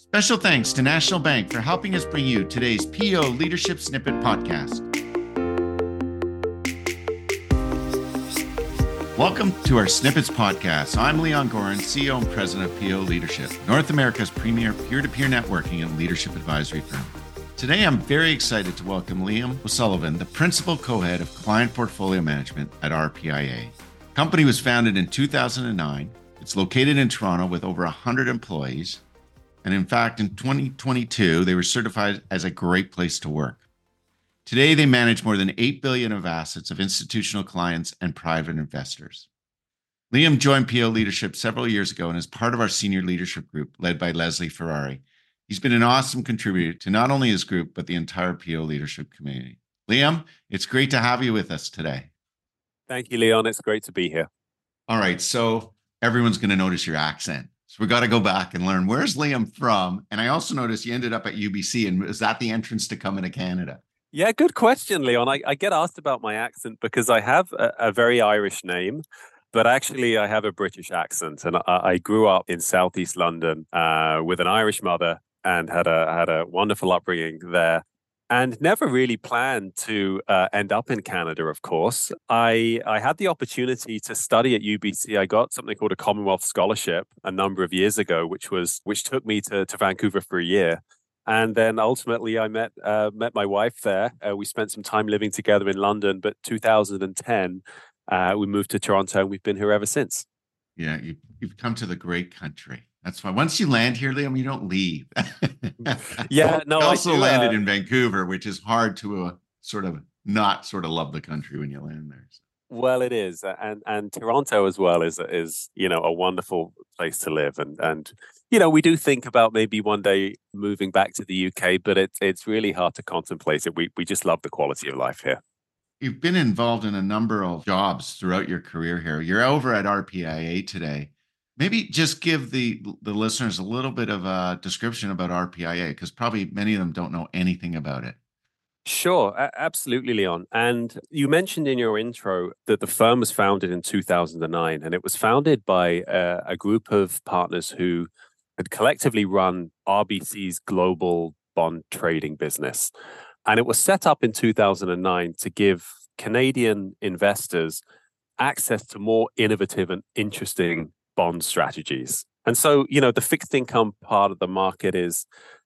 Special thanks to National Bank for helping us bring you today's PEO Leadership Snippet podcast. Welcome to our Snippets podcast. I'm Leon Gorin, CEO and President of PEO Leadership, North America's premier peer-to-peer networking and leadership advisory firm. Today, I'm very excited to welcome Liam O'Sullivan, the Principal Co-Head of Client Portfolio Management at RPIA. The company was founded in 2009. It's located in Toronto with over 100 employees. And in fact, in 2022, they were certified as a great place to work. Today, they manage more than $8 billion of assets of institutional clients and private investors. Liam joined PEO Leadership several years ago and is part of our senior leadership group led by Leslie Ferrari. He's been an awesome contributor to not only his group, but the entire PEO Leadership community. Liam, it's great to have you with us today. Thank you, Leon. It's great to be here. All right, so everyone's going to notice your accent. So we got to go back and learn, where's Liam from? And I also noticed you ended up at UBC, and is that the entrance to coming to Canada? Yeah, good question, Leon. I get asked about my accent because I have a very Irish name, but actually I have a British accent. And I grew up in Southeast London with an Irish mother and had a wonderful upbringing there. And never really planned to end up in Canada, of course. I had the opportunity to study at UBC. I got something called a Commonwealth Scholarship a number of years ago, which took me to Vancouver for a year. And then ultimately I met my wife there. We spent some time living together in London, but 2010, we moved to Toronto and we've been here ever since. Yeah, you've come to the great country. That's why once you land here, Liam, you don't leave. Yeah, no. I also landed in Vancouver, which is hard to sort of love the country when you land there. So. Well, it is, and Toronto as well is a wonderful place to live, and we do think about maybe one day moving back to the UK, but it's really hard to contemplate it. We just love the quality of life here. You've been involved in a number of jobs throughout your career here. You're over at RPIA today. Maybe just give the listeners a little bit of a description about RPIA, because probably many of them don't know anything about it. Sure, absolutely, Leon. And you mentioned in your intro that the firm was founded in 2009, and it was founded by a group of partners who had collectively run RBC's global bond trading business. And it was set up in 2009 to give Canadian investors access to more innovative and interesting bond strategies. And so, the fixed income part of the market is,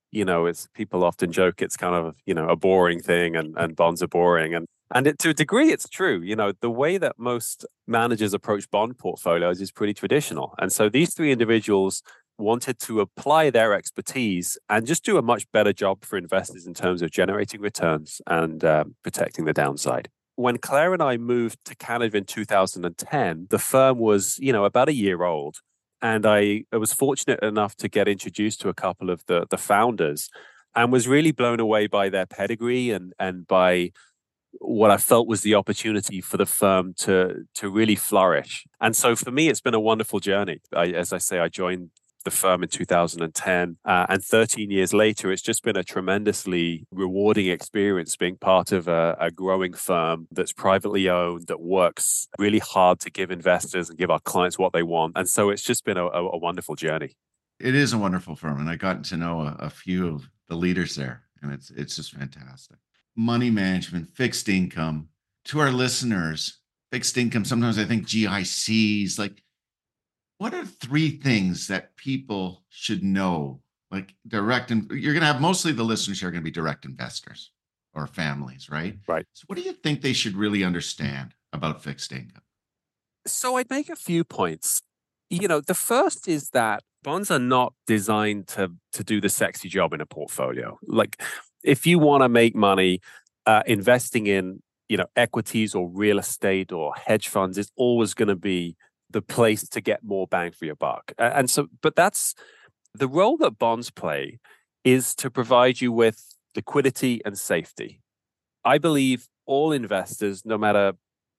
it's people often joke it's kind of, a boring thing and bonds are boring. And to a degree, it's true. The way that most managers approach bond portfolios is pretty traditional. And so these three individuals wanted to apply their expertise and just do a much better job for investors in terms of generating returns and protecting the downside. When Claire and I moved to Canada in 2010, the firm was, about a year old. And I was fortunate enough to get introduced to a couple of the founders and was really blown away by their pedigree and by what I felt was the opportunity for the firm to really flourish. And so for me, it's been a wonderful journey. As I say, I joined the firm in 2010, and 13 years later, it's just been a tremendously rewarding experience being part of a growing firm that's privately owned, that works really hard to give investors and give our clients what they want. And so it's just been a wonderful journey. It is a wonderful firm, and I got to know a few of the leaders there, and it's just fantastic. Money management, fixed income. To our listeners, fixed income, sometimes I think GICs, like, what are three things that people should know? Like you're going to have mostly the listeners here are going to be direct investors or families, right? Right. So what do you think they should really understand about fixed income? So I'd make a few points. The first is that bonds are not designed to do the sexy job in a portfolio. Like if you want to make money, investing in, equities or real estate or hedge funds is always going to be the place to get more bang for your buck. And so, but that's the role that bonds play, is to provide you with liquidity and safety. I believe all investors, no matter,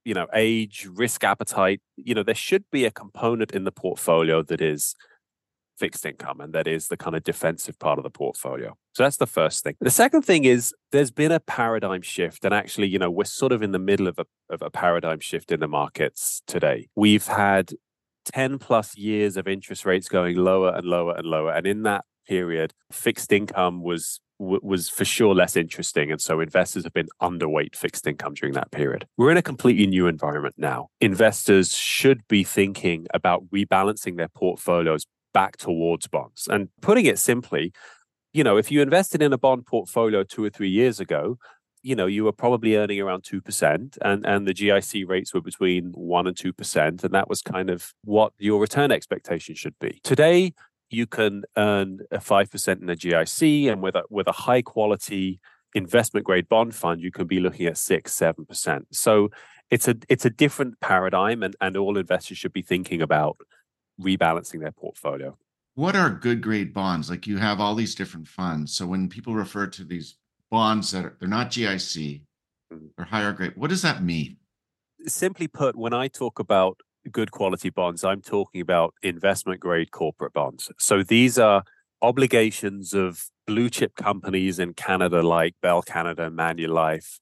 age, risk appetite, there should be a component in the portfolio that is fixed income, and that is the kind of defensive part of the portfolio. So that's the first thing. The second thing is there's been a paradigm shift, and actually, we're sort of in the middle of a paradigm shift in the markets today. We've had 10 plus years of interest rates going lower and lower and lower, and in that period, fixed income was for sure less interesting. And so investors have been underweight fixed income during that period. We're in a completely new environment now. Investors should be thinking about rebalancing their portfolios back towards bonds. And putting it simply, if you invested in a bond portfolio 2 or 3 years ago, you were probably earning around 2%, and the GIC rates were between 1% and 2%. And that was kind of what your return expectation should be. Today, you can earn a 5% in a GIC, and with a high quality investment grade bond fund, you can be looking at 6-7%. So it's a different paradigm, and all investors should be thinking about rebalancing their portfolio. What are good grade bonds? Like, you have all these different funds. So when people refer to these bonds they're not GIC, they're higher grade, what does that mean? Simply put, when I talk about good quality bonds, I'm talking about investment grade corporate bonds. So these are obligations of blue chip companies in Canada like Bell Canada, Manulife,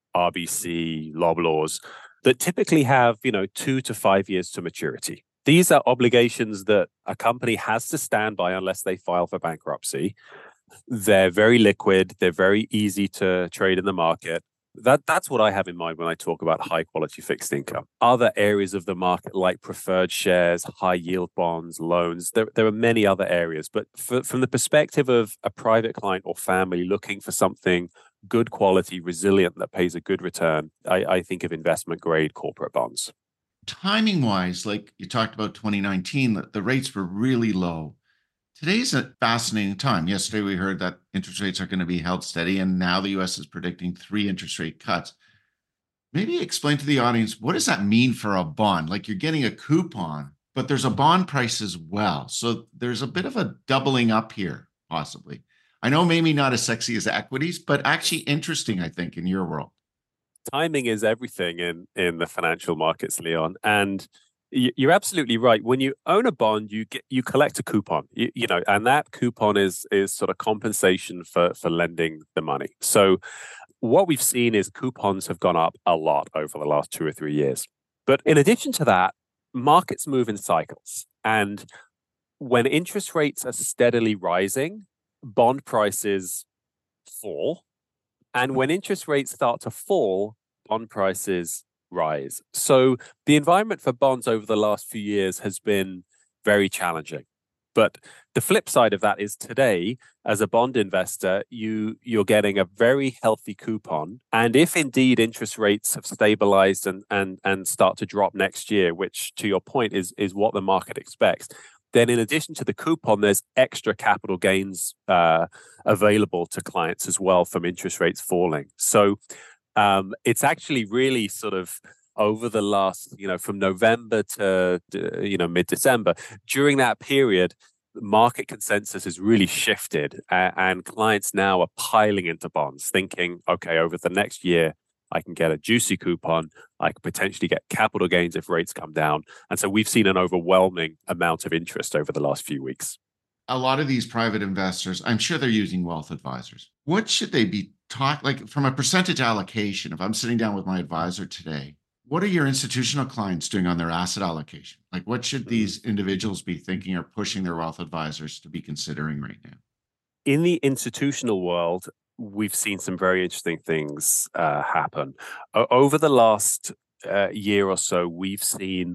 RBC, Loblaws, that typically have 2 to 5 years to maturity. These are obligations that a company has to stand by unless they file for bankruptcy. They're very liquid. They're very easy to trade in the market. That's what I have in mind when I talk about high quality fixed income. Other areas of the market like preferred shares, high yield bonds, loans, there are many other areas. But from the perspective of a private client or family looking for something good quality, resilient, that pays a good return, I think of investment grade corporate bonds. Timing wise, like you talked about 2019, the rates were really low. Today's a fascinating time. Yesterday, we heard that interest rates are going to be held steady, and now the U.S. is predicting 3 interest rate cuts. Maybe explain to the audience, what does that mean for a bond? Like, you're getting a coupon, but there's a bond price as well. So there's a bit of a doubling up here, possibly. I know maybe not as sexy as equities, but actually interesting, I think, in your world. Timing is everything in the financial markets, Leon. And you're absolutely right. When you own a bond, you collect a coupon, and that coupon is sort of compensation for lending the money. So what we've seen is coupons have gone up a lot over the last 2 or 3 years. But in addition to that, markets move in cycles. And when interest rates are steadily rising, bond prices fall. And when interest rates start to fall, bond prices rise. So the environment for bonds over the last few years has been very challenging. But the flip side of that is today, as a bond investor, you're getting a very healthy coupon. And if indeed interest rates have stabilized and start to drop next year, which to your point is what the market expects, then in addition to the coupon, there's extra capital gains available to clients as well from interest rates falling. So it's actually really sort of over the last, from November to, mid-December, during that period, market consensus has really shifted, and clients now are piling into bonds, thinking, okay, over the next year, I can get a juicy coupon. I could potentially get capital gains if rates come down. And so we've seen an overwhelming amount of interest over the last few weeks. A lot of these private investors, I'm sure they're using wealth advisors. What should they be taught? Like, from a percentage allocation, if I'm sitting down with my advisor today, what are your institutional clients doing on their asset allocation? Like, what should these individuals be thinking or pushing their wealth advisors to be considering right now? In the institutional world, we've seen some very interesting things happen. Over the last year or so, we've seen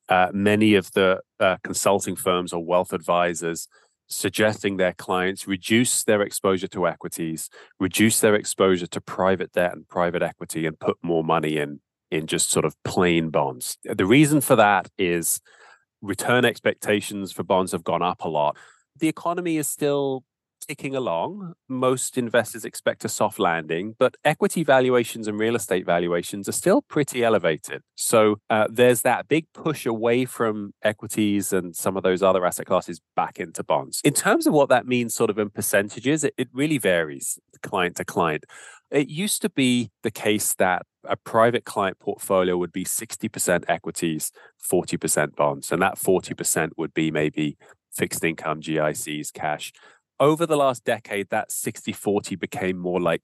many of the consulting firms or wealth advisors suggesting their clients reduce their exposure to equities, reduce their exposure to private debt and private equity, and put more money in just sort of plain bonds. The reason for that is return expectations for bonds have gone up a lot. The economy is still ticking along. Most investors expect a soft landing, but equity valuations and real estate valuations are still pretty elevated. So there's that big push away from equities and some of those other asset classes back into bonds. In terms of what that means sort of in percentages, it really varies client to client. It used to be the case that a private client portfolio would be 60% equities, 40% bonds, and that 40% would be maybe fixed income, GICs, cash. Over the last decade, that 60-40 became more like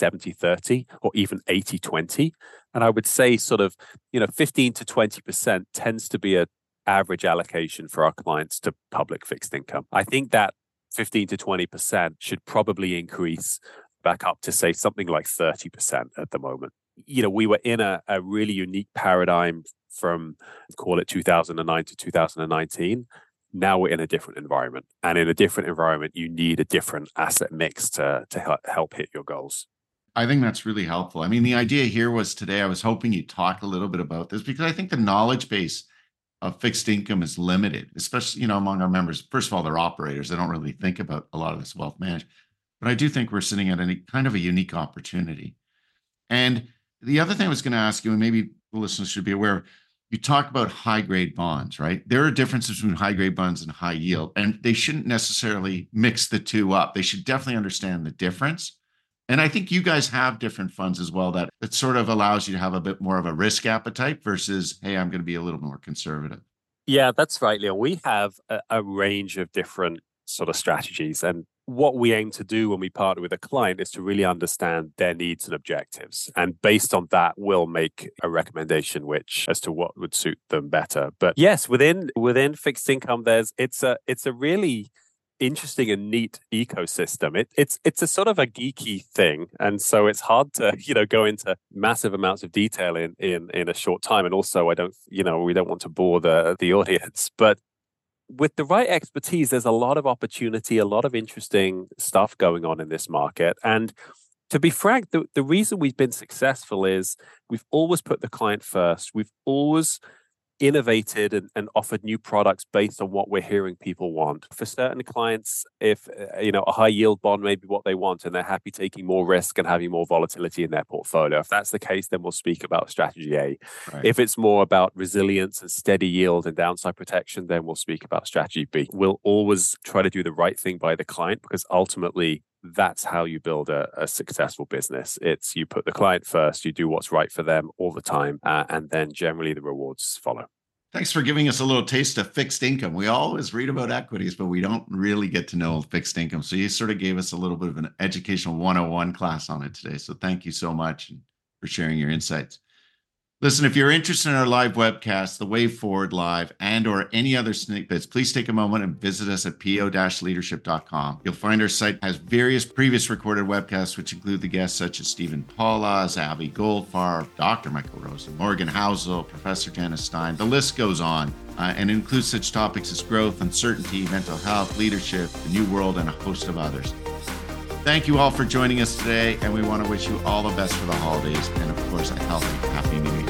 70-30 or even 80-20. And I would say sort of, 15 to 20% tends to be an average allocation for our clients to public fixed income. I think that 15 to 20% should probably increase back up to, say, something like 30% at the moment. We were in a really unique paradigm from, call it 2009 to 2019. Now we're in a different environment. And in a different environment, you need a different asset mix to help hit your goals. I think that's really helpful. I mean, the idea here was today, I was hoping you'd talk a little bit about this because I think the knowledge base of fixed income is limited, especially, among our members. First of all, they're operators. They don't really think about a lot of this wealth management. But I do think we're sitting at a kind of a unique opportunity. And the other thing I was going to ask you, and maybe the listeners should be aware, you talk about high grade bonds, right? There are differences between high grade bonds and high yield, and they shouldn't necessarily mix the two up. They should definitely understand the difference. And I think you guys have different funds as well that sort of allows you to have a bit more of a risk appetite versus, hey, I'm going to be a little more conservative. Yeah, that's right, Leon. We have a range of different sort of strategies. And what we aim to do when we partner with a client is to really understand their needs and objectives. And based on that, we'll make a recommendation as to what would suit them better. But yes, within fixed income, it's a really interesting and neat ecosystem. It's a sort of a geeky thing, and so it's hard to go into massive amounts of detail in a short time. And also, we don't want to bore the audience, but with the right expertise, there's a lot of opportunity, a lot of interesting stuff going on in this market. And to be frank, the reason we've been successful is we've always put the client first. We've always innovated and offered new products based on what we're hearing people want. For certain clients, if a high yield bond may be what they want and they're happy taking more risk and having more volatility in their portfolio, if that's the case, then we'll speak about strategy A. Right. If it's more about resilience and steady yield and downside protection, then we'll speak about strategy B. We'll always try to do the right thing by the client because ultimately that's how you build a successful business. It's you put the client first, you do what's right for them all the time, and then generally the rewards follow. Thanks for giving us a little taste of fixed income. We always read about equities, but we don't really get to know fixed income. So you sort of gave us a little bit of an educational 101 class on it today. So thank you so much for sharing your insights. Listen, if you're interested in our live webcast, The Way Forward Live, and or any other snippets, please take a moment and visit us at po-leadership.com. You'll find our site has various previous recorded webcasts, which include the guests such as Stephen Paulus, Abby Goldfarb, Dr. Michael Rosen, Morgan Housel, Professor Janice Stein. The list goes on and includes such topics as growth, uncertainty, mental health, leadership, the new world, and a host of others. Thank you all for joining us today, and we want to wish you all the best for the holidays and, of course, a healthy, happy New Year.